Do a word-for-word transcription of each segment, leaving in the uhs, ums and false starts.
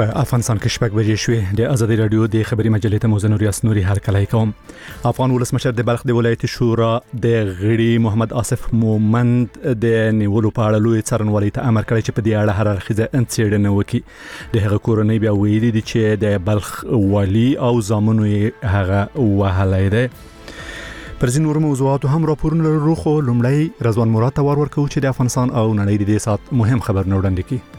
په افغانستان کې شپږ بجې شوې. د ازادي رادیو د خبري مجلې ته موزه نوري اسنوري هر کله کوم. افغان ولسمشر د بلخ د ولایت شورا د غړي محمد آصف مومند د نیولو په اړه لوی څارنوالۍ ته امر کړی چې په دې اړه هر اړخیزه څېړنه وکړي. د هغه کورنۍ بیا ویلي دي چې د بلخ والی او زامنو یې هغه وهلی دی. پر ځینو نورو موضوعاتو هم راپورونه لرو، خو لومړی رضوان مراد ته وار ورکوو چې د افغانستان او نړۍ د دې سات مهم خبرونه وړاندې کړي.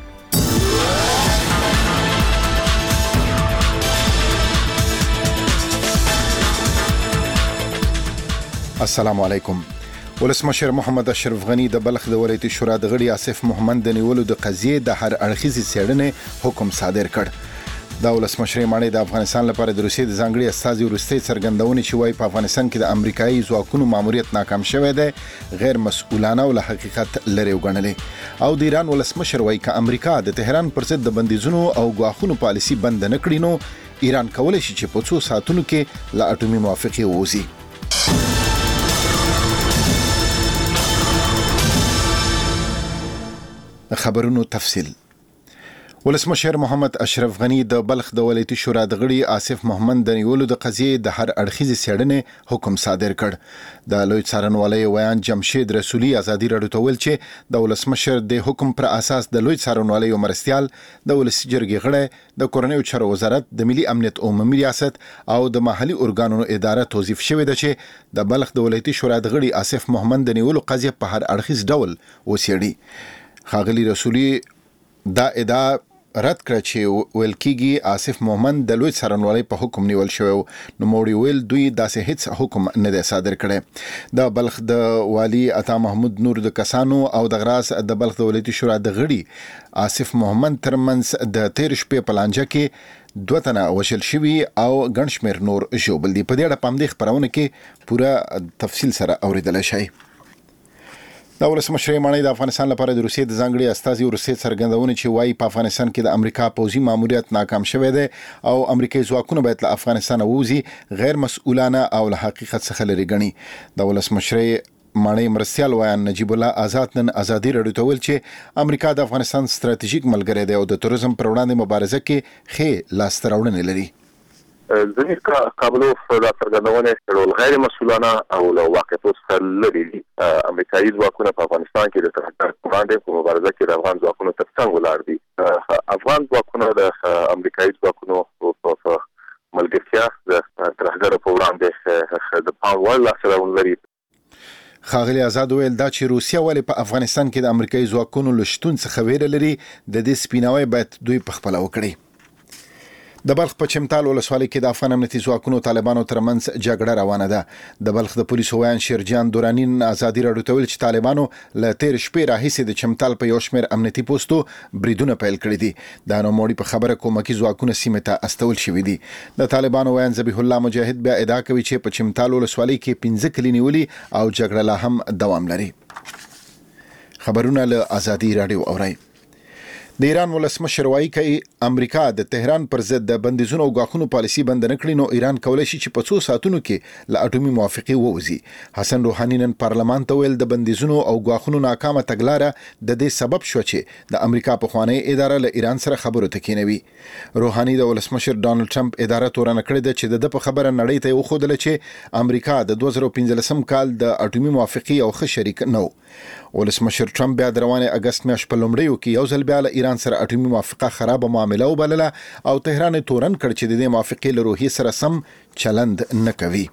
السلام علیکم. ولسمشر محمد اشرف غنی د بلخ د ولایت شورا د غړي آصف مومند د نیولو د قضیې د هر اړخیزې څېړنې حکم صادر کړ. د ولسمشر ماڼۍ د افغانستان لپاره د روسیې د ځانګړي استازي وروستۍ څرګندونې چې وايي په افغانستان کې د امریکایي ځواکونو ماموریت ناکام شوی دی غیر مسؤلانه او له حقیقت لرې وګڼلې. او د ایران ولسمشر وايي که امریکا د تهران پر ضد د بندیزونو او ګواښونو پالیسي بند نه کړي نو ایران کولی شي چې په څو ساعتونو کې له اټومي موافقې ووځي. خبرونو تفصیل. ولسمشر محمد اشرف غنی د بلخ د ولایتي شورا د غړي آصف مومند د نیولو د قضیې د هر اړخیزې څېړنې حکم صادر کړ. د لوی څارنوالۍ ویان جمشید رسولي ازادي راډیو ته ویل چې د ولسمشر د حکم پر اساس د لوی څارنوالۍ مرستیال د ولسي جرګې غړی د کورنیو چارو وزارت د ملي امنیت عمومي ریاست او د محلي ارګانونو اداره توظیف شوې ده چې د بلخ د ولایتي شورا د غړي آصف مومند د نیولو قضیه په هر اړخیز ډول وڅېړي. ښاغلي رسولي دا ادعا رد کړه چې ویل کېږي آصف مومند د لوی څارنوالۍ په حکم نیول شوی، نو موړي ویل دوی داسې هیڅ حکم نه دی صادر کړی. د بلخ د والي عطا محمود نور د کسانو او د غراس د بلخ د ولایتي شورا د غړي آصف مومند ترمنځ د تیر شپې په لانجه کې دوه تنه وژل شوي او ګڼ شمېر نور ژوبل دي. په دې اړه په همدې خپرونه کې پوره تفصیل سره اورېدلی شئ. د ولسمشر ماڼۍ د افغانستان لپاره د روسیې د ځانګړي استازي وروستۍ څرګندونې چې وايي په افغانستان کې د امریکا پوځي ماموریت ناکام شوی دی او امریکایي ځواکونه باید له افغانستان ووځي غیر مسؤلانه او له حقیقت څخه لرې ګڼي. د ولسمشر ماڼۍ مرستیال ویان نجیب الله آزاد نن ازادي راډیو ته ویل چې امریکا د افغانستان ستراتیژیک ملګری دی او د تروریزم پر وړاندې مبارزه کې ښې لاسته راوړنې لري. ځینې کابلوف دا څرګندونې کړل غیر مسؤلانه او له واقعیتو څخه لرې دي. امریکایي ځواکونه په افغانستان کې د ترهګر پر وړاندې په مبارزه کې د افغان ځواکونو تر څنګ ولاړ دي. افغان ځواکونه د امریکایي ځواکونو په ملګرتیا د ترهګر پر وړاندې د پام وړ لاسته راوړنې لري. ښاغلي آزاد ویل دا چې روسیه ولې په افغانستان کې د امریکایي ځواکونو له شتون څخه ویره لري د دې سپیناوی باید دوی په خپله وکړي. د بلخ په چمتال ولسوالۍ کې د افغان امنیتي ځواکونو طالبانو ترمنځ جګړه روانه ده. د بلخ د پولیسو ویان شیرجان دورانی ازادي راډیو ته ویل چې طالبانو له تیر شپې راهیسې د چمتال په یو شمېر امنیتي پوسټو بریدونه پیل کړي دي. د نوموړي په خبره کومکي ځواکونه سیمې ته استول شوي دي. د طالبانو ویان ذبیح الله مجاهد بیا ادعا کوي چې په چمتال ولسوالۍ کې پنځه کلي نیولي او جګړه لا هم دوام لري. خبرونه له ازادي راډیو اورئ. د ایران ولسمشر وايي چې امریکا د تهران پر ضد د بندیزونو او غاښونو پالیسي بند نه کړي نو ایران کولی شي چې په څو ساعتونو کې له اټومي موافقې ووځي. حسن روحاني نن پارلمان ته ویل د بندیزونو او غاښونو ناکامه تګلاره د دې سبب شو چې د امریکا پخوانی اداره له ایران سره خبرو ته کېنوي. روحاني د ولسمشر ډانلډ ټرمپ اداره تورنه کړې ده چې د په خبره نړۍ ته وښودله چې امریکا د دوه زره پنځلسم کال د اټومي موافقې او ښه شریک نه و. ولسمشر ټرمپ بیا د روانې اگست میاشت په لومړیو کې یو ځل بیا له ایران سره اټومي موافقه خرابه معامله وبلله او تهران تورن کړ چې د دې موافقې له روحیې سره سم چلند نه کوي.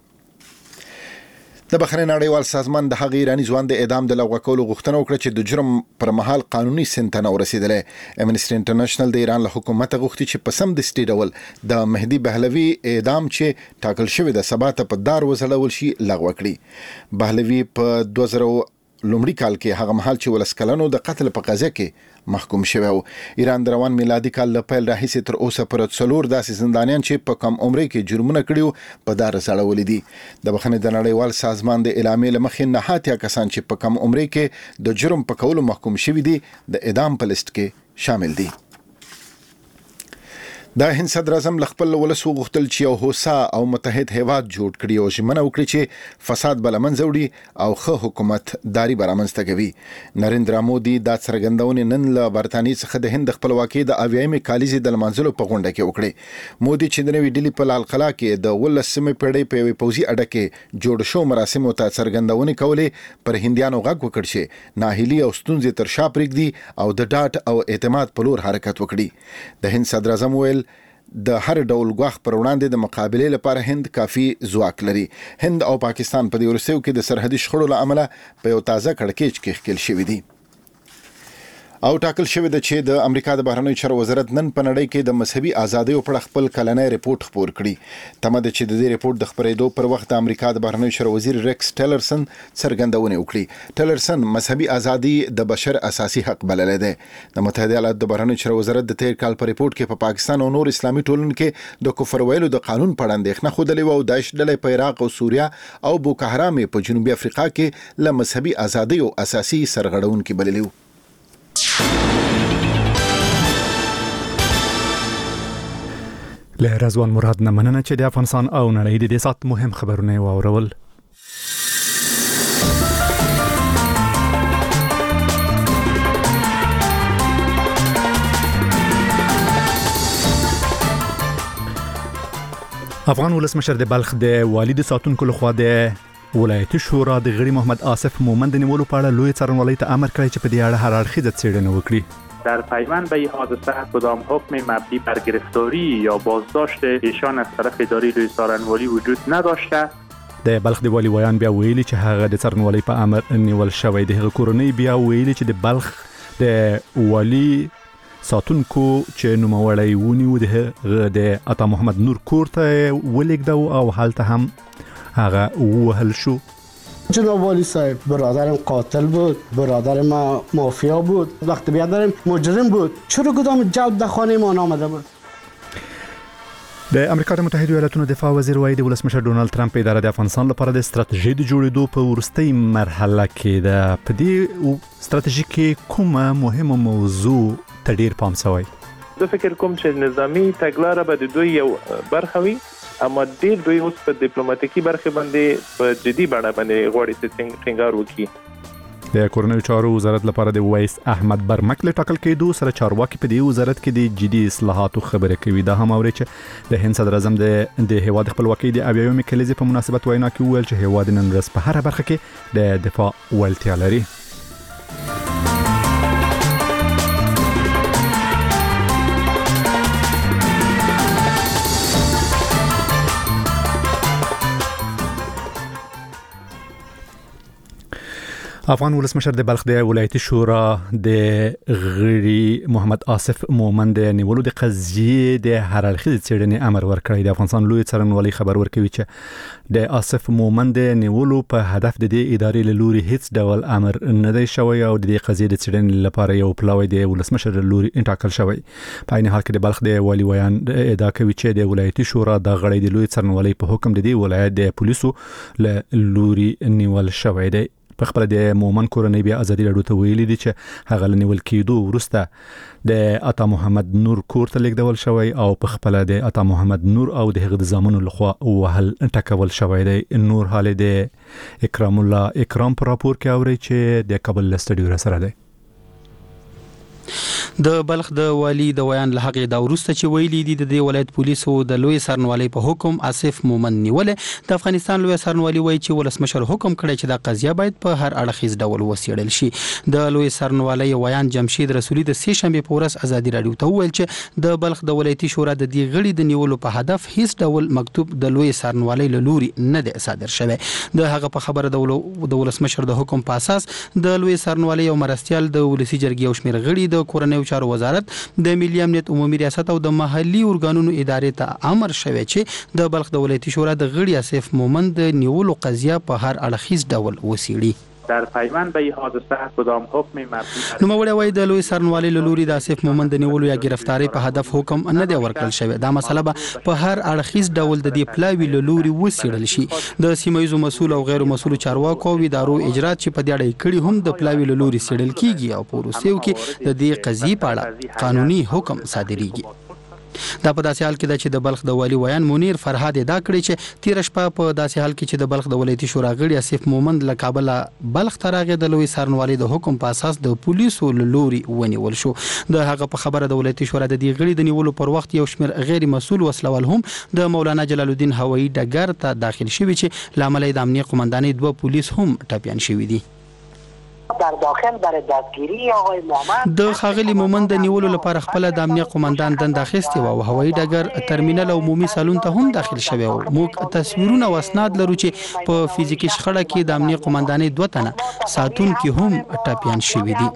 د بحرین نړیوال سازمان د هغې ایراني ځوان د اعدام د لغوه کولو غوښتنه وکړه چې د جرم پر مهال قانوني سن ته نه ورسېدلی. امنیسټي انټرنیشنل د ایران له حکومته غوښتي چې په سمدستي ډول د مهدي بهلوي اعدام چې ټاکل شوی د سبا ته په دار وځړول شي لغوه کړي. بهلوي په دوه زره لومړي کال کې هغه مهال چې ولس کلنو د قتل په قضیه کې محکوم شوی و. ایران د روان میلادي کال له پیل راهیسې تر اوسه پر څلور داسې زندانیان چې په کم عمرۍ کې جرمونه کړي په دار ځړولي دي. د بخښنې د نړیوال سازمان د اعلامیې له مخې نه اتیا کسان چې په کم عمرۍ کې د جرم په کولو محکوم شوي دي د اعدام په لیست کې شامل دي. د هند صدر اعظم خپل ولس وغوښتل چې یو هوسا او متحد هیواد جوړ کړي او ژمنه وکړي چې فساد بل منځ وړي او ښه حکومت داری برامنځته کوي. نریندرا مودي دا څرګندونه نن له برتانیې څخه د هند خپلواکۍ د اویایمې کالیزې د لمانځلو په غونډه کې وکړي. مودي چې د نوې ډیلي په لال قلعه کې د ولسمې پیړۍ په یوې پوځي اډه کې جوړ شو مراسمو ته څرګندونه کولې پر هندیانو غږ وکړ چې ناهیلي او ستونزې تر شا پرېږدي او د ډاډ او اعتماد په لور حرکت وکړي. د هند صدر اعظم ویل د هر ډول غوښ پر وړاندې د مقابله لپاره هند کافي ځواک لري. هند او پاکستان په دې ورسېو کې د سرحدي شخړو له امله په یو تازه کړکېچ کې ښکېل شوي دي. او ټاکل شوی د چې د امریکا د بهرنیو چارو وزارت نن په نړۍ کې د مذهبي ازادۍ په اړه خپل کلنۍ ریپورت خپور کړي. تمه ده چې د دې ریپورت د خبرېدو پر وخت د امریکا د بهرنیو چارو وزیر ریکس ټیلرسن څرګندونه وکړي. ټیلرسن مذهبي ازادي د بشر اساسي حق بللې ده. د متحده ایالاتو د بهرنیو چارو وزارت د تیر کال په ریپورت کې په پا پاکستان او نور اسلامي ټولنو کې د کفر ویلو د قانون په اړه اندېښنه خوده او داعش ډلې په عراق او سوریه او بوکو حرام په جنوبي افریقا کې له مذهبي ازادۍ او اساسي سرغړونکو بللې. له رضوان مراد نه مننه چې د افغانستان او نړۍ د دې سات مهم خبرونه واورول. افغان ولسمشر د بلخ د والد ساتونکو لخوا د ولایتي شورا د غړي محمد آصف مومند نیولو په اړه لوی څارنوالۍ ته امر کړی چې په دې اړه هر اړخیزه څېړنه وکړي. در پیوند به این حادثه کدام حکم مبنی بر گرفتاری یا بازداشت ایشان از طرف اداره لوی څارنوالي وجود نداشته. د بلخ د والی ویان بیا ویلي چې هغه د څارنوالۍ په امر نیول شوی دی. هغه کورنۍ بیا ویلي چې د بلخ د والی ساتونکو چې نوموړی ونیو د د عطا محمد نور کور ته ولېږداو او هلته هم هغه ووهل شو. جناب والی صاحب برادرم قاتل بود، برادر ما مافیا بود، وقتی برادرم مجرم بود چرا کدام جواب در خانه ما آمده بود؟ د امریکا د متحده ایالاتو دفاع وزیر وایي د ولسمشر ډونالد ترامپ اداره د افغانستان لپاره د ستراتیژي د جوړېدو په وروستۍ مرحله کې ده. په دې ستراتیژي کې کومه مهمه موضوع ته ډیر پام شوی؟ زه فکر کوم چې نظامی تګلاره به د دوی یو برخه وي، اما ډیر دوی اوس په ډیپلوماټیکي برخه باندې په جدي بڼه باندې غواړي چې ټینګار وکړي. د کورنیو چارو وزارت لپاره د وایس احمد برمک له ټاکل کېدو سره چارواکي په دې وزارت کې د جدي اصلاحاتو خبره کوي. دا هم اوري چې د هند صدر اعظم د د هیواد خپلواکۍ د اویایمې کلیزې په مناسبت وینا کې وویل چې هیواد نن ورځ په هر برخه کې د دفاع وړتیا لري. افغان ولسمشر د بلخ د ولایتي شورا د غړي محمد آصف مومند نیولو د قضیې د هر اړخیزې څېړنې امر ورکړی. د افغانستان لوی څارنوالۍ خبر ورکوي چې د آصف مومند نیولو په هدف د دې ادارې له لوري هیڅ ډول امر نه دی شوی او د دې قضیې د څېړنې لپاره یو پلاوی د ولسمشر لوري ټاکل شوی. په عین حال کې د بلخ د والی ویان ادعا کوي چې د ولایتي شورا د غړي د لوی څارنوالۍ په حکم د دې ولایت د پولیسو له لوري نیول شوی دی. په خپل د مومن کورنۍ بیا ازادي راډیو ته ویلي دي چې هغه لنیول کېدو وروسته د عطا محمد نور کور ته لیږدول شوی او په خپل د عطا محمد نور او د هغه د زامنو لخوا وهل ټکول شوی دی. نور حال د اکرام الله اکرام پر راپور کې اوري چې د کابل استډیو را سره دی. د بلخ د والی د ویان له هغه د ورسته چې ویلي دي د ولایت پولیسو د لوی سرنوالي په حکم آصف مومند نیول. د افغانستان لوی سرنوالي وایي چې ولسمشر حکم کړی چې د قضیه باید په هر اړخیز ډول وڅېړل شي. د لوی سرنوالي ویان جمشید رسولي د سې شنبه په ورځ ازادي راډیو ته وویل چې د بلخ د ولایتي شورا د دې غړي د نیولو په هدف هیڅ ډول مکتوب د لوی سرنوالي له لوري نه دی صادر شوی. د هغه په خبره د ولسمشر د حکم په اساس د لوی سرنوالي او مرستيال د ولسی جرګې او شمیر غړي د کورنۍ چارو وزارت د ملي امنیت عمومي ریاست او د محلي ارګانونو ادارې ته امر شوی چې د بلخ د ولایتي شورا د غړي آصف مومند نیولو قضیه په هر اړخیز ډول وڅېړي. در پیوند به این حادثه کدام حکم مبنی نو مولوی وای د لوی سرنوالي له لوري د آصف مومند نیولو یا گرفتاری په هدف حکم نه دی ورکړل شوی. دا مسله به په هر اړخیز ډول د دې پلاوی له لوري وڅېړل شي. د سیمایي مسؤل او غیر مسؤل چارواکو او ادارو اجرات چې په دې اړه کړي هم د پلاوی له لوري څېړل کیږي او په روسیو کې د دې قضیې په اړه قانوني حکم صادریږي. دا په داسې حال کې د چې د بلخ د والي ویان منیر فرهاد ادا کړی چې تیر شپه په داسې حال کې چې د بلخ د ولایتي شورا غړي اسف مومند له کابل بلخ ته راغی د لوی څارنوالۍ د حکم په اساس د پولیسو لوري ونیول شو. د هغه په خبره د ولایتي شورا د دې غړي د نیولو پر وخت یو شمېر غیر مسؤل وسلوال هم د مولانا جلال الدین هوایی ډګر ته داخل شوي چې لامل د امنیه قومندانۍ دوه پولیس هم ټپیان شوي دي. در داخل برای دادگیری آقای مومند د خاغلی مومند د نیولو لپاره خپل د امنیه قومندان دند اخیستی او هوایی ډګر ترمینل او عمومي سالون ته هم داخل شوی او موږ تصویرونه او اسناد لرو چې په فزیکی شخړه کې د امنیه قومندانۍ دوه تنه ساتون کې هم ټپیان شوي دي.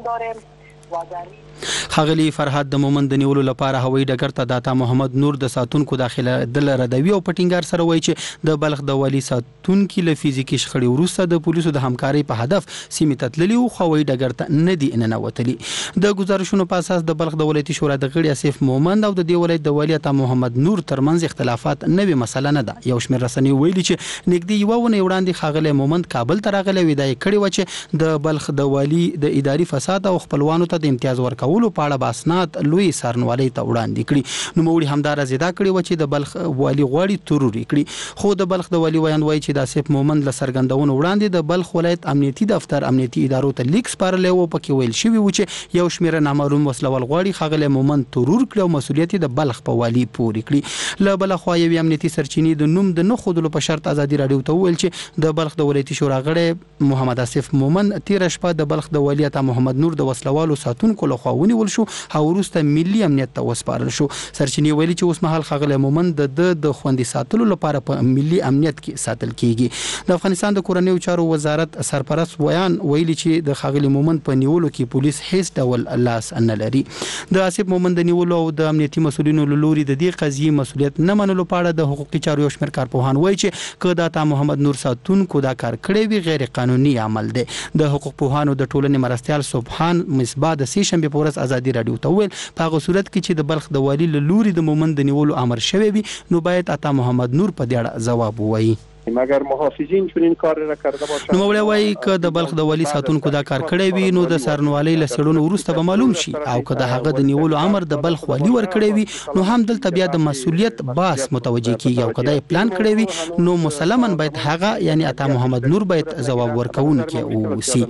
خاغلی فرهاد د مومند د نیولو لپاره هوایی ډګر ته داتا محمد نور د ساتونکو داخله دل ردوی او پټینګار سره وایي چې د بلخ د والی ساتونکو له فزیکی شخړې وروسته د پولیسو د همکارۍ په هدف سیمه تتللی او هوایی ډګر ته نه دی ننوتلی. د گزارشونو په اساس د بلخ د ولایتي شورا د غړي اسف مومند او د دی ولایت د والی عطا محمد نور ترمنځ اختلافات نوې مسله نه ده. یو شمېر رسنۍ ویلي چې نګدي یو ونه وړاندې خاغلی مومند کابل ته راغلی ویدای کړي و چې د بلخ د والی د اداري فساد او خپلوانو ته د امتیاز ورکول په اړه باسنات لوی څارنوالۍ ته وړاندې کړي. نو موري همدار زیاده کړي و چې د بلخ والی غواړي ترور کړي. خو د بلخ د والی ویان وایي چې د اسف مومند له سرګندونو وړاندې د بلخ ولایت امنیتي دفتر امنیتي ادارو ته لیک سپارل او پکې ویل شوی و چې یو شمېر نامعلوم وسلوال غواړي خاغلی مومند ترور کړي او مسولیت د بلخ په والی پوري کړي. له بل خوا یو امنیتي سرچینې د نوم د نه خودلو په شرط ازادي رادیو ته ویل چې د بلخ د ولایتي شورا غړي محمد اسف مومند تیر شپه د بلخ د والی عطا محمد نور د وسلوالو ساتونکو له خوا ونیول شو او وروسته ملي امنیت ته وسپارل شو. سرچینې ویلي چې اوس مهال خاغلی مومند د د خوندي ساتلو لپاره په ملي امنیت کې ساتل کیږي. د افغانستان د کورنیو چارو وزارت سرپرست ویان ویلي چې د خاغلی مومند په نیولو کې پولیس هیڅ ډول لاس نه لري. د اسف مومند د نیولو او د امنیتي مسولینو لوري د دې قضیې مسولیت نه منلو په اړه د حقوقي چارو یو شمېر کارپوهان وایي چې کدا عطا محمد نور ساتونکو دا کار کړی وی غیر قانوني عمل دی. د حقوق پوهانو د ټولنې مرستيال سبحان مصباح د سې شنبه په ورځ ازادي رادیو ته ویل په هغه صورت کې چې د بلخ د والی له لوري د مومند د نیولو امر شوی وي نو باید عطا محمد نور په دې اړه ځواب ووایي. مگر محافظین چون این کار را کرده باشند نو وړي وایي ک د بلخ د والی ساتونکو دا کار کړی وي نو د سرنوالۍ له سړونو وروسته به معلوم شي او که د هغه د نیولو امر د بلخ والی ور کړی وي نو هم دلته بیا د مسولیت باس متوجي کیږي او کدا پلان کړی وي نو مسلماً باید هغه یعنی عطا محمد نور باید ځواب ورکوونکی اوسي.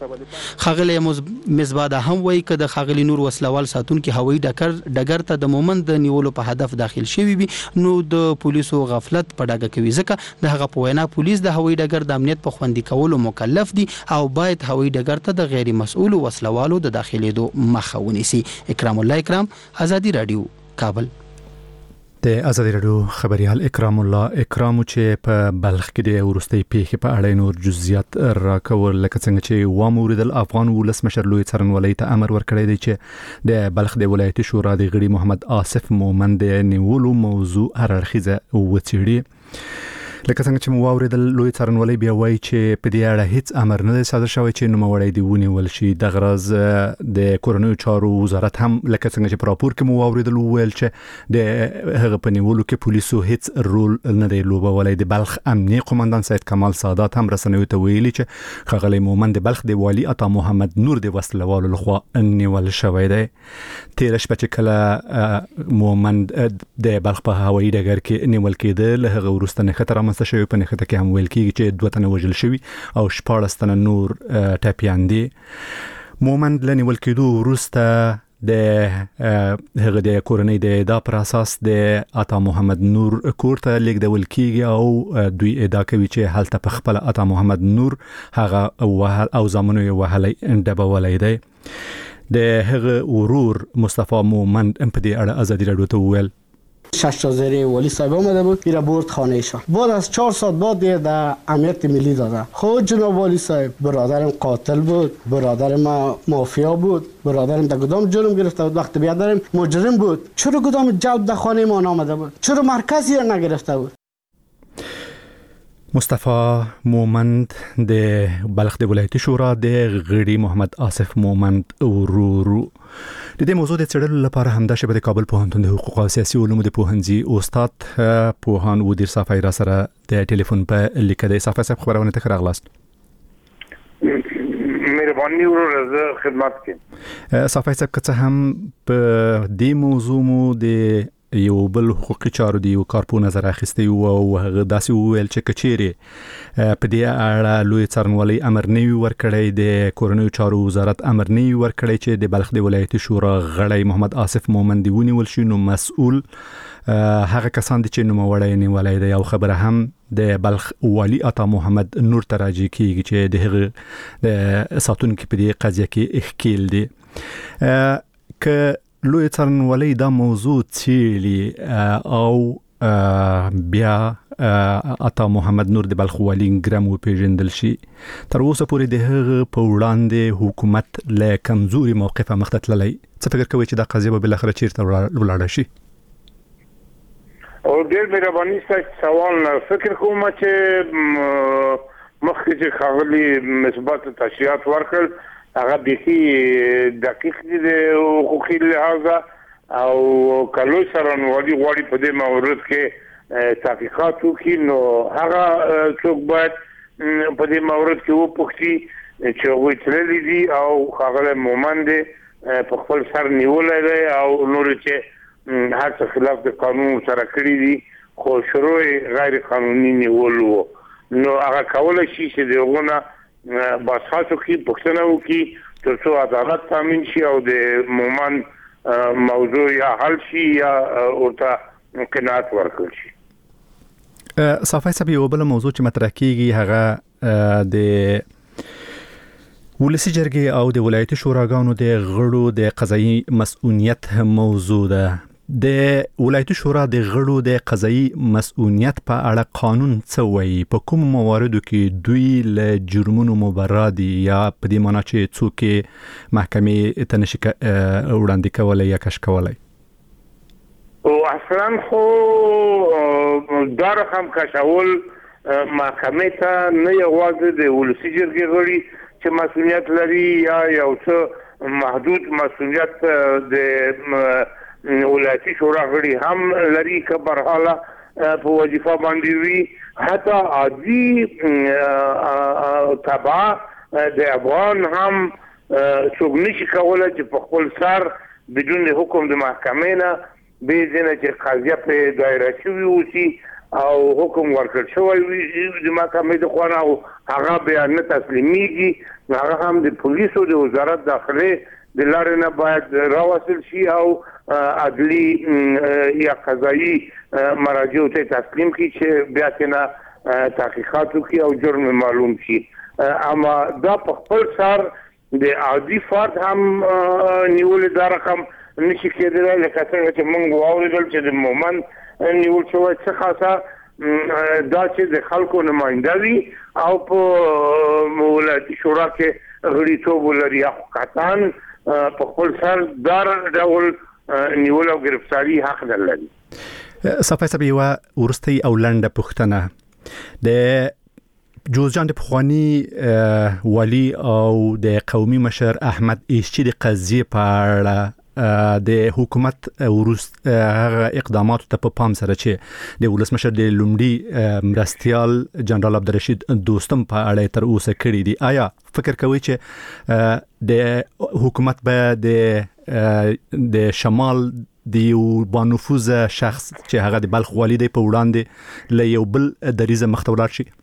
خاغلی مصباح دا هم وایي ک د خاغلی نور وسلوال ساتونکو هوایی ډګر ډګر ته د مومند د نیولو په هدف داخل شوی وي نو د پولیسو غفلت په ډاګه کوي ځکه د په وینا پولیس د هوایی ډګر د امنیت په خوندي کولو مکلف دي او باید هوایی ډګر ته د غیر مسؤل وسلوالو د داخليدو مخه ونیسي. اکرام الله اکرام آزادی رادیو کابل. د ازادي رادیو خبريال اکرام الله اکرام چې په بلخ کې د ورستۍ پیښې په اړه نور جزئیات راکول لکه څنګه چې و موریدل افغان ولس مشر لوی څارنوالۍ ته امر ورکړی دی چې د بلخ د ولایتي شورا د غړي محمد آصف مومند نیولو موضوع هر اړخیزه وڅېړي. لکه څنګه چې مو واوریدل لوی څارنوالۍ بیا وایي چې په دې اړه هیڅ امر نه دی صادر شوی چې نوموړی دی ونیول شي. د غرض د کورنیو چارو وزارت هم لکه څنګه چې په راپور کې مو واوریدل ویل چې د هغه په نیولو کې پولیسو هیڅ رول نه دی لوبولی. د بلخ امنیه قومندان سید کمال سادات هم رسنیو ته ویلي چې خاغلی مومند د بلخ د والی عطا محمد نور د وسلوالو لخوا نیول شوی دی. تیر شپه چې کله مومند د بلخ په هوایي ډګر کې نیول کېده له هغه وروسته نښته رامنځته شوی په نښته کې هم ویل کېږي چې دوه تنه وژل شوي او شپاړس تنه نور ټپیان دي. مومند له نیول کېدو وروسته د هغه د کورنۍ د ادعا پر اساس د عطا محمد نور کور ته لیږدول کېږي او دوی ادعا کوي چې هلته په خپل عطا محمد نور هغه وهل او زامنو یې وهلی ډبولی دی. د هغه ورور مصطفی مومند هم په دې اړه ازادي رادیو ته وویل شش تا زیر ولی صاحب آمده بود میره برد خانه ایشان بعد از چهار ساعت بعد دیگه در امنیت ملی دادن. خود جناب والی صاحب برادرم قاتل بود، برادر ما مافیا بود، برادرم در کدام جرم گرفته بود، وقتی بیادرم مجرم بود چرا کدام جلب در خانه ما آمده بود، چرا مرکزی را نگرفته بود. مصطفی مومند د بلخ د ولایتي شورا د غړي محمد آصف مومند ورورو. د دې موضوع د څېړلو لپاره همدا شبه د کابل پوهنتون د حقوق او سیاسي علومو د پوهنځي استاد پوهان ودیر صافی را سره د ټلیفون په لیکه د صافی صاحب خبرونه ته راغلاست. مهرباني ورو خدمت کې صافی صاحب که څه هم په دې موضوع مو د یو بل حقوقي چارو دی یو کارپو نظر اخیستی او هغه داسې ویل چې کچيري په دې اړه لوی څارنوالي امر نه ورکړی د کورنیو چارو وزارت امر نه ورکړی چې د بلخ د ولایت شورا غړی محمد آصف مومند ونیول شي نو مسؤل هغه کسان چې نو وړای نیولای دی او خبره هم د بلخ والی عطا محمد نور تراجی کیږي چې د هغه د ساتونکو په دې قضیه کې اخکیل دي ک لوی څارنوالي دا موضوع چیرې او بیا عطا محمد نور د بلخ والی ګرام و پیژندل شي تر اوسه پورې د هغه په وړاندې حکومت له کمزوري موقفه مخ ته تللی څه فکر کوي چې دا قضیه به بل اخر چیرته ولاړ شي او ډېر مهرباني ستاسو سوال نه فکر کوم چې مخکې چې خاغلی مثبت تشریحات ورکړل هغه بيخي دقیق دي د حقوقي لحاظ او کلو څارنوالي غواړي په دې مورد کې تحقیقات وکړي نو هغه څوک باید په دې مورد کې وپوښتي چې وایي تللی دي او خاغله مومند په خپل سر نیولای دی او نور چې هر څه خلاف د قانون سره کړی دي خو شروع غیر قانوني نیول وو نو هغه کولای شي چې دغه باساسو کې پښتنه وکي تر څو عدالت تامین شي او د مومن موضوع یا حل شي یا ورته قناعت ورکړي شي صافي صاحب یو بل موضوع چې مطرح کیږي هغه د ولسی جرګې او د ولایتي شوراګانو د غړو د قضایي مسؤلیت موضوع ده د ولایتي شورا د غړو د قضایي مسؤلیت په اړه قانون څه وایي په کوم مواردو کې دوی له جرمونو مبرا دي یا په دې معنی چې څوک محکمې ته نشي وړاندې کولای یا کش کولای او اصلا خو دا رقم کشول محکمې ته نه یوازې د ولسی جرګې غړي چې مسؤلیت لري یا یو څه محدود مسؤلیت د ولایتي شورا غړي هم لري که برحاله په وظیفه باندې وي حتی عادي تبع د افغان هم څوک نشي کولای چې په خپل سر بدون حکم د محکمې نه به ځنه چې قضیه په دایره شوی وسی او حکم ورکړ شوی وي د محکمې د خوا او هغه بیان نه تسلیميږي هغه هم د پولیسو د وزارت داخله د لارې نه باید راوصل شي او عدلی یا قضایي مراجعو ته تسلیم کړي چې بیا څنګه تحقیقات وکړي او جرم معلوم شي اما دا په خپل سر د عادي فرد هم نیول دا رقم نشي کېدلی لکه څنګه چې موږ واورېدل چې د مومن نیول شوی څه خاصه دا چې د خلکو نماینده وي او په ولایتي شورا کې غړیتوب ولري خو قطعاً په خپل سر دار ډول نیول او گرفتاری حق لري صافي صاحب یو ورستي او لنډه پښتنه د جوزجان د پخوانی والی او د قومي مشر احمد ایشچی د قضیه په اړه د حکومت ورست هغه اقدامات ته په پام سره چې د ولسمشر د لومړي مرستيال جنرال عبدالرشید دوستم په اړه تر اوسه کړی دی آیا فکر کوي چې د حکومت به د د شمال د یو بانفوذ شخص چې هغه د بلخ والی دی په وړاندې له یو بل دریزه مختولات شي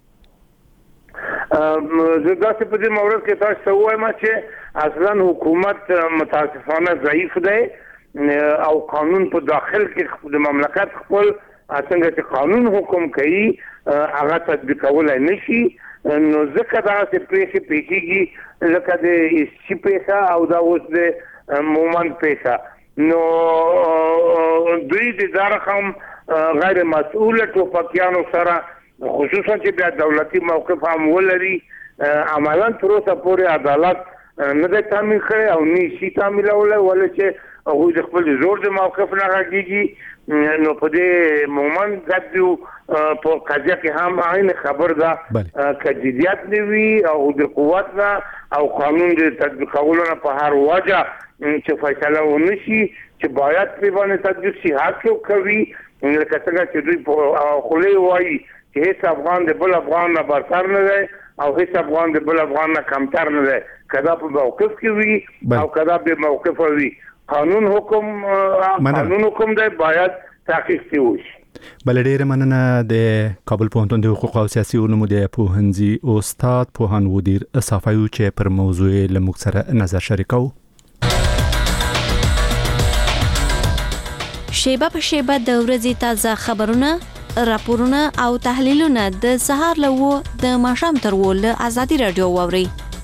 زه داسې په دې مورد کې تاسو وایم چې اصلا حکومت متاسفانه ضعیف دی او قانون په داخل کې د مملکت خپل څنګه چې قانون حکم کوي هغه تطبیقول نه شي نو ځکه دا چې پریشي پیږي ځکه د ایسي پیسه او دا اوس د مومن پیسه نو دوی د دارخم غیر مسؤل ټوپکیانو سره خصوصا چې بیا دولتي موقف هم ولري عملاً تر اوسه پورې عدالت نه د تامین کړي او نه شي تامینول ولې چې هغه د خپل زور د موقف نه راګيږي نو په دې مومنت غوډو په قضیه کې هم عین خبر ده کجدیات نیوي او د قوت نه او قانون د تطبیقولو نه په هر وجه چې فیصله ونشي چې باید په باندې تطبیق شي حق کوي لکه څنګه چې دوی په خولي وایي چې هیڅ افغان د بل افغان نه برتر نه دی او هیڅ افغان د بل افغان نه کمتر نه دی کدا په موقف کې وي او کدا به موقف وي قانون حکم قانون حکم دی باید تحقیق شي. بل ډیره مننه د کابل پوهنتون د حقوق او سیاسي علومو د پوهنځي استاد پوهان ودیر صافیو چې پر موضوع لموږ سره نظر شریکو. شیبه په شیبه د ورځې تازه خبرونه، راپورونه او تحلیلونه د سهار لوو د ماښام تر وو له ازادي رادیو واوري.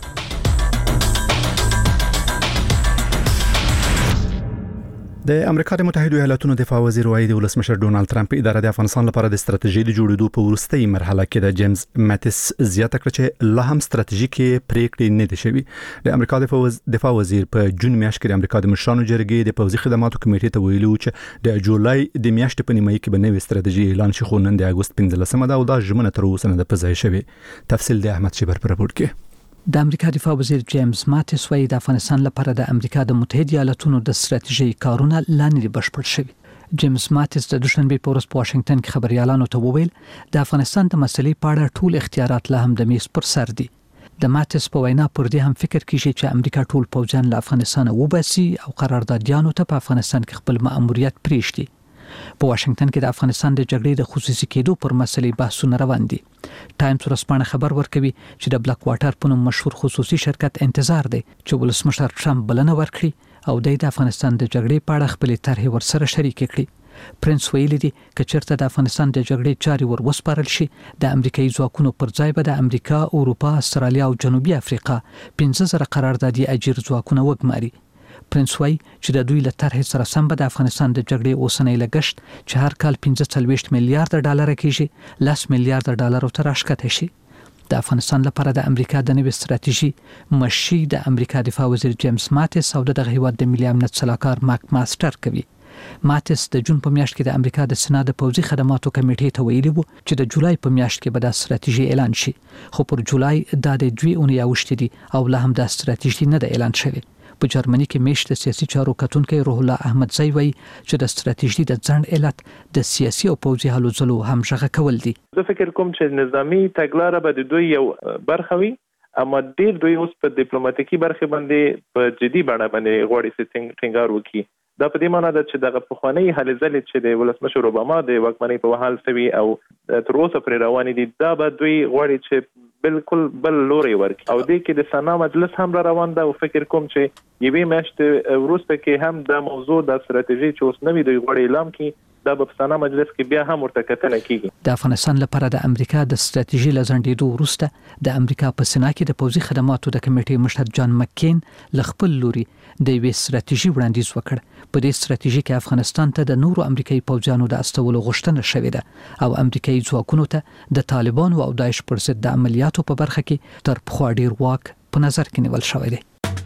د امریکا د متحده ایالاتونو دفاع وزیر وايي د ولسمشر ډونالد ترامپ اداره د افغانستان لپاره د ستراتیژي د جوړېدو په وروستۍ مرحله کې د جیمز ماتیس زیاته کړ چې لا هم ستراتیژیکي پریکړې نه دي شوې. د امریکا د دفاع وزیر په جون میاشت کې د امریکا د مشرانو جرګې د پوځي خدماتو کمیټې ته ویلي و چې د جولای د میاشتې په نیمایي کې به نوې ستراتیژي اعلان شي، خو نن د اگست پنځلسمه ده او دا ژمنه تر اوسه نه ده په ځای شوې. تفصیل د احمد شیبر پر راپور کې. د امریکا دفاع وزیر جیمز ماتیس وايي د افغانستان لپاره د امریکا د متحده ایالاتونو د ستراتیژي کارونه لا نه دي بشپړ شوي. جیمز ماتیس د دوشنبه په ورځ په واشنگټن کې خبريالانو ته وویل د افغانستان د مسلې په اړه ټول اختیارات له هم د میز پر سر دي. د ماتیس په وینا پر دې هم فکر کیږي چې امریکا ټول پوځیان له افغانستان وباسي او قراردادیانو ته په افغانستان کې خپل مأموریت پریږدي. په واشنگټن کې د افغانستان د جګړې د خصوصي کېدو پر مسلې بحثونه روان دي. ټایمز ورځپاڼه خبر ورکوي چې د بلاک واټر په نوم مشهور خصوصي شرکت انتظار دی چې ولسمشر ټرمپ بلنه ورکړي او د افغانستان د جګړې په اړه خپل طرح ورسره شریک کړي. پرنس ویلي دی چې چیرته د افغانستان د جګړې چاري ور وسپارل شي د امریکایي ځواکونو پر ځای به د امریکا، اروپا، استرالیا او جنوبي افریقا پنځه زره قراردادي اجیر ځواکونه وګماري. پرنس وای چې د دوی له طرح سره سم به د افغانستان د جګړې اوسنۍ لګښت چې هر کال پنځه څلوېښت میلیارډ ډالر کېږي لس میلیارډ ډالر ته راښکته شي. د افغانستان لپاره د امریکا د نوې ستراتیژي مشي د امریکا دفاع وزیر جیمز ماتیس او د هیواد د ملي امنیت صلاحکار ماک ماستر کوي. ماتیس د جون په میاشت کې د امریکا د سنا د پوځي خدماتو کمیټې ته ویلي وو چې د جولای په میاشت کې به د ستراتیژي اعلان شي، خو پر جولای د دوی اونۍ اوښتې دي او لا هم د ستراتیژي نه د اعلان شوی. په جرمني کې میشت سیاسي چارو کتونکي روح الله احمدزی وایي چې د ستراتیژي د ځنډ علت د سیاسي او پوځي هلو ځلو همغږي کول دي. زه فکر کوم چې نظامی تګلاره به د دوی یو برخه وي، اما ډیر دوی اوس په ډیپلوماټیکي برخه باندې په جدي بڼه باندې غواړي چې ټینګار وکړي. دا په دې معنی ده چې دغه پخوانی هلې ځلې چې د ولسمشر اوباما د واکمنۍ په وحال سوي او تر اوسه پرې روانې دي، دا به دوی غواړي چې بالکل بل لوري ورکړي او دې کې د سنا مجلس هم را روان ده او فکر کوم چې یوې میاشتې وروسته کې هم د موضوع د ستراتیژي چې اوس نوې دوی غواړي اعلان کړي دا په سنا مجلس کې بیا هم ورته کتنه کیږي. د افغانستان لپاره د امریکا د ستراتیژي لزندېدو وروسته د امریکا په سنا کې د پوځي خدماتو د کمیټې مشر جان مکین ل خپل لوري د یوې ستراتیژي وړاندیز وکړ. په دې ستراتیژي کې افغانستان ته د نورو امریکایي پوځیانو د استولو غوښتنه شوې ده او امریکایي ځواکونو ته د طالبانو او داعش پر ضد د عملیاتو په برخه کې تر پخوا ډیر واک په نظر کې نیول شوی دی.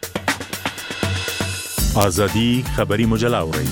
ازادي خبري مجله اوري.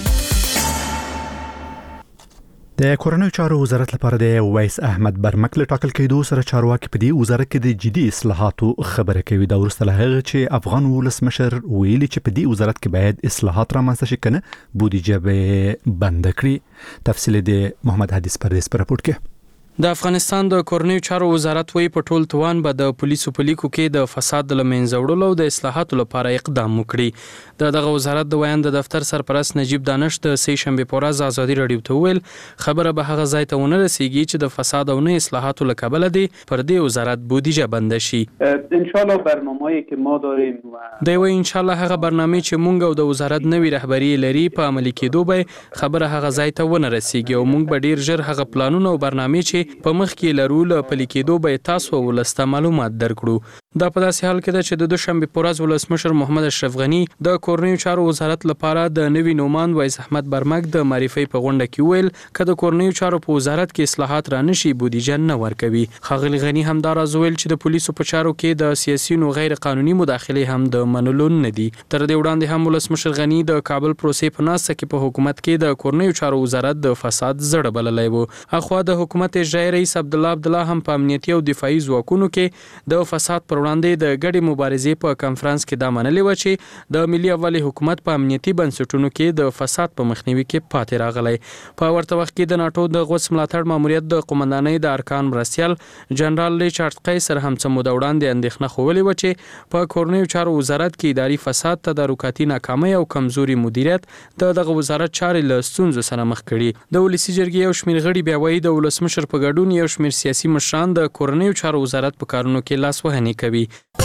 د کورنیو چارو وزارت لپاره د ویس احمد برمک له ټاکل کېدو سره چارواکي په دې وزارت کې د جدي اصلاحاتو خبره کوي. دا وروسته له هغه چې افغان ولسمشر ویلي چې په دې وزارت کې باید اصلاحات رامنځته شي کنه بودیجه به بند کړي. تفصیل د محمد حدیث پردیس پر راپور کې. د افغانستان د کورنیو چارو وزارت وی په ټول توان به د پولیسو په لیکو کې د فساد د لمنځه وړلو او د اصلاحاتو لپاره اقدام وکړي. د دغه وزارت د ویان د دفتر سرپرست نجیب دانش د سې شنبه په ورځ ازادي رادیو ته ویل خبره به هغه ځای ته ونه رسیږي چې د فساد او نه اصلاحاتو لکبل دي پر دې وزارت بودیجه بند شي. ان شاء الله برنامه‌ای که ما داریم و د وی ان شاء الله هغه برنامه چې مونږ او د وزارت نوې رهبری لري په عملي کېدو به خبره هغه ځای ته ونه رسیږي او مونږ به ډیر ژر هغه پلانونه او برنامه چې په مخ کې رول پلي کېدو به تاسو ولسته معلومات درکړو. دا په داسې حال کې ده چې د دوشنبه په ورځ ولسمشر محمد اشرف غنی د کورنیو چارو وزارت لپاره د نوي نومان ویس احمد برمک د معرفي په غونډه کې ویل چې د کورنیو چارو په وزارت کې اصلاحات را نشي بودیجه نه ورکوي. ښاغلي غنی هم دا راز ویل چې د پولیسو په چارو کې د سیاسي او غیر قانوني مداخله هم د منلو نه دي. تر دې وړاندې هم ولسمشر غنی د کابل پروسې په ناسه کې په حکومت کې د کورنیو چارو وزارت د فساد زړه بللی و. اخوا د حکومت اجرایي رئیس عبد الله عبد الله هم په امنیتي او دفاعي ځواکونو کې د فساد پر پر وړاندې د ګډې مبارزې په کانفرنس کې دا منلې و چې د ملي یووالي حکومت په امنیتي بنسټونو کې د فساد په مخنیوي کې پاتې راغلی. په ورته وخت کې د ناتو د غوڅ ملاتړ ماموریت د قومندانۍ د ارکان مرستیال جنرال ریچارډ قیصر هم څه موده وړاندې اندېښنه ښودلې وه چې په کورنیو چارو وزارت کې اداري فساد، تدارکاتي ناکامۍ او کمزوري مدیریت د دغه وزارت چارې له ستونزو سره مخ کړي. د ولسي جرګې یو شمېر غړي بیا وایي د ولسمشر په ګډون یو شمېر سیاسي مشران د کورنیو چارو وزارت په کارونو کې لاسوهنې کوي.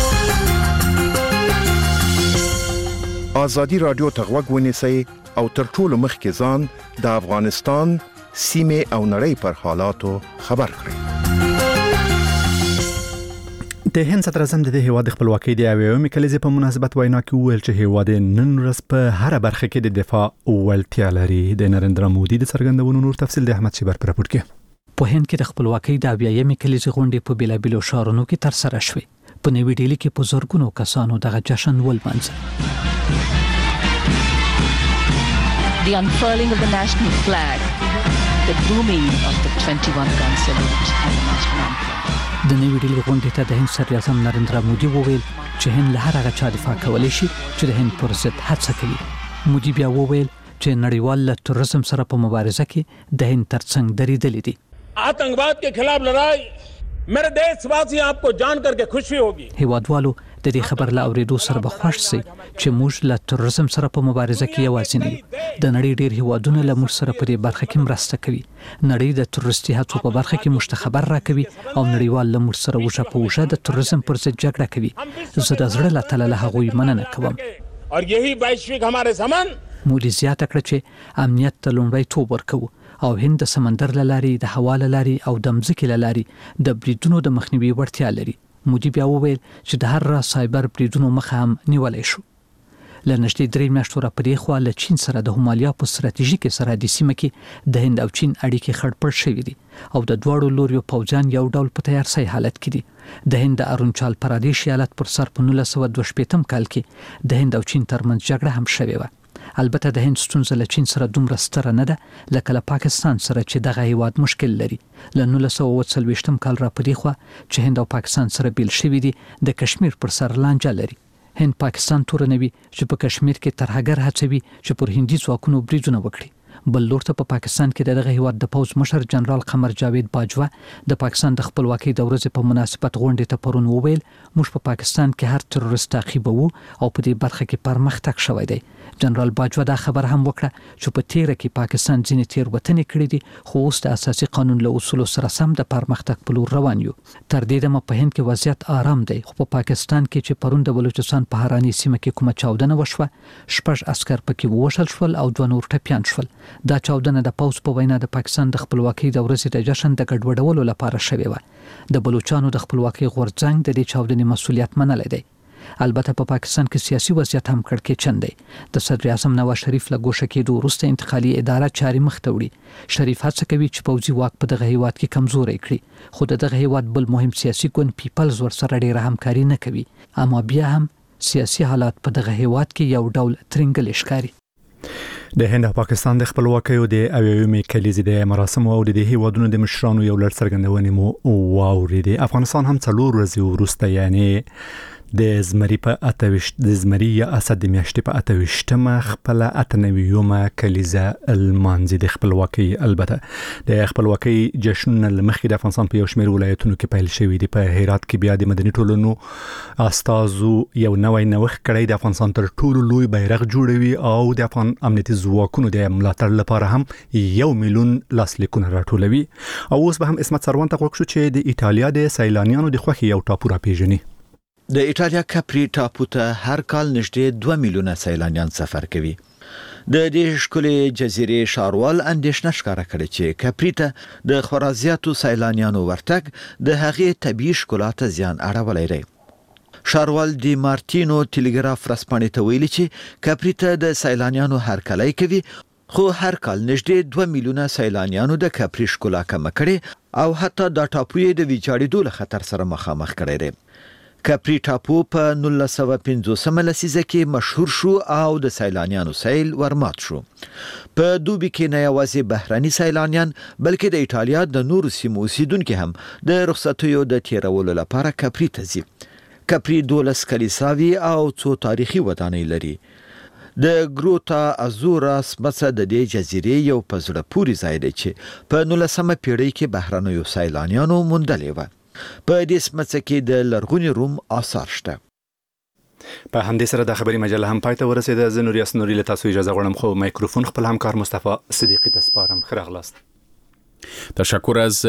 ازادي رادیو ته غوږ ونیسئ او تر ټولو مخکې ځان د افغانستان سیمې او نړۍ پر حالاتو خبر کړئ. د هند صدر اعظم د هیواد خپلواکۍ د اویاومې کلیزې په مناسبت وینا کې وویل چې هیواد نن ورځ په هر برخه کې د دفاع وړتیا لري. د نریندرا مودي د څرګندونو نور تفصیل د احمد شیبر پر راپور کې. په هند کې د خپلواکۍ د اویاومې کلیزې غونډې په بیلابیلو ښارونو کې ترسره شوې. په نوې ډیلي کې په زرګونو کسانو دغه جشن ولمانځه. The unfurling of the national flag, the booming of the twenty-one gun salute and the national anthem. د نوې ډیلي غونډې ته د هند صدر اعظم نریندرا مودي وویل چې هند له هر هغه چا دفاع کولی شي چې د هند پر ضد هڅه کوي. مودي بیا وویل چې نړیوال له تروریزم سره په مبارزه کې د هند ترڅنګ درېدلې دي. आतंकवाद के खिलाफ लड़ाई मेरे देशवासी आपको जान करके खुशी होगी. هیوادوالو د دې خبر له اوریدو سره به خوښ شي چې موږ له تروریزم سره په مبارزه کې یوازې نه یو. د نړۍ ډیر هیوادونه له موږ سره په دې برخه کې مرسته کوي. نړۍ د تروریستي هڅو په برخه کې موږ ته خبر راکوي او نړیوال له موږ سره وژه په وژه د تروریزم پر ضد جګړه کوي. زه د زړه له تله له هغوی مننه کوم. और यही वैश्विक हमारे समन مودي زیاته کړه چې امنیت ته لومړیتوب ورکوو او هند د سمندر له لارې، د هوا له لارې او د مځکې له لارې د بریدونو د مخنیوي وړتیا لري. مودي بیا وویل چې د هر راز سایبر بریدونو مخه هم نیولی شو. له نږدې درې میاشتو راپدې خوا له چین سره د همالیا په ستراتیژیکې سرحدي سیمه کې د هند او چین اړیکې خړپړ شوې دي او د دواړو لوریو پوځیان یو ډول په تیارسۍ حالت کې دي. د هند د ارونچال پرادیش ایالت پر سر په نولس سوه دوه شپېتم کال کې د هند او چین ترمنځ جګړه هم شوې وه. البته د هند ستونزه له چین سره دومره ستره نه ده لکه له پاکستان سره چې دغه هیواد مشکل لري. له نولس سوه اووه څلوېښتم کال راپدې خوا چې هند او پاکستان سره بیل شوي دي د کشمیر پر سر لانجه لري. هند پاکستان تورنوي چې په کشمیر کې ترهګر هڅوي چې پر هندي ځواکونو بریدونه وکړي. بل لور ته په پاکستان کې دغه هیواد د پوز مشر جنرال قمر جاوید باجوا د پاکستان د خپلواکۍ د ورځې په مناسبت غونډې ته پرون وویل موږ په پاکستان کې هر تروریست تعقیبوو او په دې برخه کې پرمختګ شوی دی. جنرال باجوا دا خبر هم وکړه چې په تیره کې پاکستان ځینې تېروتنې کړې دي خو اوس د اساسي قانون له اصولو سره سم د پرمختګ په لور روان یو. تر دې دمه په هند کې وضعیت آرام دی خو په پاکستان کې چې پرون د بلوچستان په هرانی سیمه کې کومه چاودنه وشوه شپږ عسکر پکې ووژل شول او دوه نور ټپیان شول. دا چاودنه د پوز په وینا د پاکستان د خپلواکۍ د ورځې د جشن د ګډوډولو لپاره شوې وه. د بلوچستانو د خپلواکۍ غورځنګ د دې چاودنې مسؤلیت منلی دی. البته په پا پاکستان کې سیاسي وضعیت هم کړکېچن دی. د صدر اعظم نواز شریف له ګوښه کېدو وروسته انتقالي اداره چارې مخ ته وړي. شریف هڅه کوي چې پوځي واک په دغه هیواد کې کمزوری کړي خو د دغه هیواد بل مهم سیاسي ګوند پیپلز ورسره ډېره همکاري نه کوي. اما بیا هم سیاسي حالات په دغه هیواد کې یو ډول ترنګل ښکاري. د هند او پاکستان د خپلواکۍ د اویاومې کلیزې د مراسمو او د هیوادونو د مشرانو یو لړ څرګندونې مو واورېدې. افغانستان هم څلور ورځې وروسته یعنی د زمري په اتويشت د زمري یا اسد د میاشتې په اتويشتمه خپل اتنویومه کلیزه المانزي د خپلواکۍ. البته د خپلواکۍ جشن لمخې د افغانستان په یو شمېر ولایتونو کې پیل شوی دی. په هرات کې بیا د مدني ټولنو استازو یو نوی نوښت کړی د افغانستان تر ټولو لوی بیرغ جوړوي او د افغان امنیتي ځواکونو د ملاتړ لپاره هم یو میلیون لاسلیکونه راټولوي. او اوس به هم اسمت سروان ته وښو چې د ایتالیا د سیلانیانو د خوښي یو ټاپو را پیژني. د ایټالیا کپری ټاپو ته هر کال نږدې دوه میلیونه سیلانیان سفر کوي. د دې ښکلې جزیرې ښاروال اندېښنه ښکاره کړې چې کپری ته د خورا زیاتو سیلانیانو ورتګ د هغې طبیعي ښکلا ته زیان اړولی دی. ښاروال دی مارتینو ټیلیګراف ورځپاڼې ته ویلي چې کپری ته د سیلانیانو هرکلی کوي خو هر کال نږدې دوه میلیونه سیلانیانو د کپری ښکلا کمه کړې او حتی دا ټاپو یې د ویجاړېدو له خطر سره مخامخ کړی دی. کپری ټاپو په نولس سوه پنځوسمه لسیزه کې مشهور شو او د سیلانیانو سیل ورمات شو. په دوبي کې نه یوازې بهرني سیلانیان بلکې د ایټالیا د نورو سیمو اوسیدونکي هم د رخصتیو د تیرولو لپاره کپری ته ځي. کپری دولس کلیساوي او څو تاریخي ودانۍ لري. د ګروتا ازوراس مڅه د دې جزیرې یو په زړه پورې ځای دی چې په نولسمه پیړۍ کې بهرنیو سیلانیانو موندلې وه. په دې سمڅه کې د لرغوني روم آثار شته. په همدې سره د خبري مجله هم پای ته ورسېده. زه نور یاسنوري له تاسو اجازه غواړم خو مایکروفون خپل همکار مصطفی صدیقی ته سپارم. ښه راغلاست. تشکر از